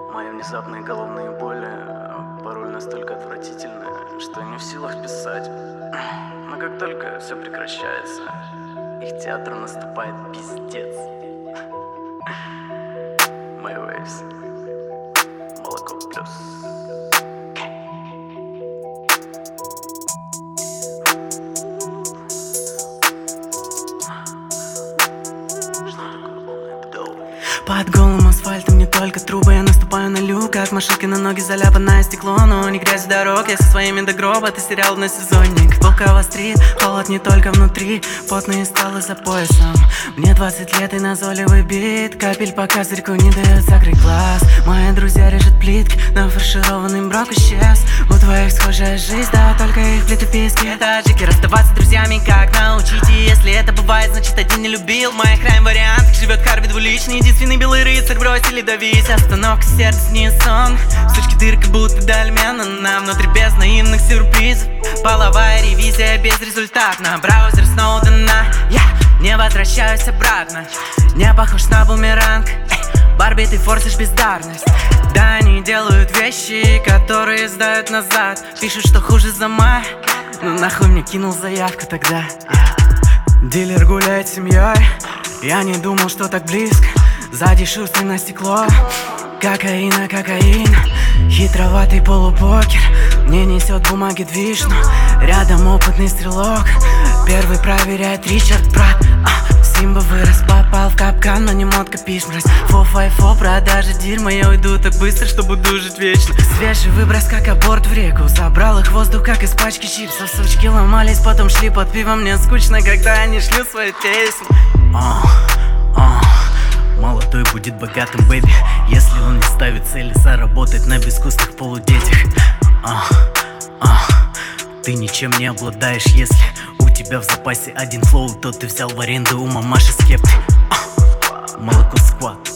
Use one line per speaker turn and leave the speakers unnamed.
Мои внезапные головные боли порой настолько отвратительны, что я не в силах писать. Но как только все прекращается, их театру наступает пиздец. My Waves. Молоко плюс.
Под голым асфальтом не только трубы. Я наступаю на люк, как машинка на ноги, заляпанное стекло. Но не грязь дорог, я со своими до гроба. Ты сериал на сезонник, Волкова-стрит. Холод не только внутри, потные скалы за поясом. Мне 20 лет и назойливый бит. Капель по козырьку не дает закрыть глаз. Мои друзья режут плитки, нафаршированный брак исчез. У твоих схожая жизнь, да только их плиты писки. Таджики, расставаться с друзьями как научите. Если это бывает, значит один не любил. В моих райм-вариантах живет Харви двуличный. Единственный белый рыцарь, бросили давить. Остановка, сердце, не сон. Сучки дырка, будто дольмена. На внутри без наивных сюрпризов. Половая ревизия безрезультатна. Браузер Сноудена. Я не возвращаюсь обратно. Не похож на бумеранг. Барби, ты форсишь бездарность. Да, они делают вещи, которые сдают назад. Пишут, что хуже за май. Ну нахуй мне кинул заявку тогда. Дилер гуляет с семьей. Я не думал, что так близко. Сзади шустрый на стекло. Кокаина, кокаин. Хитроватый полупокер. Мне несет бумаги движ, но рядом опытный стрелок. Первый проверяет Ричард, брат. Симба вырос, попал в капкан, но не мод копишь, мразь. Фо-фай-фо, продажи дерьма. Я уйду так быстро, что буду жить вечно. Свежий выброс, как аборт в реку. Забрал их воздух, как из пачки чипсов. Сучки ломались, потом шли под пивом. Мне скучно, когда они шлют свои песни. Молодой будет богатым, бэби, если он не ставит цели заработать на безвкусных полудетях. Ты ничем не обладаешь, если у тебя в запасе один флоу, то ты взял в аренду у мамаши скепты. Молоко сквад.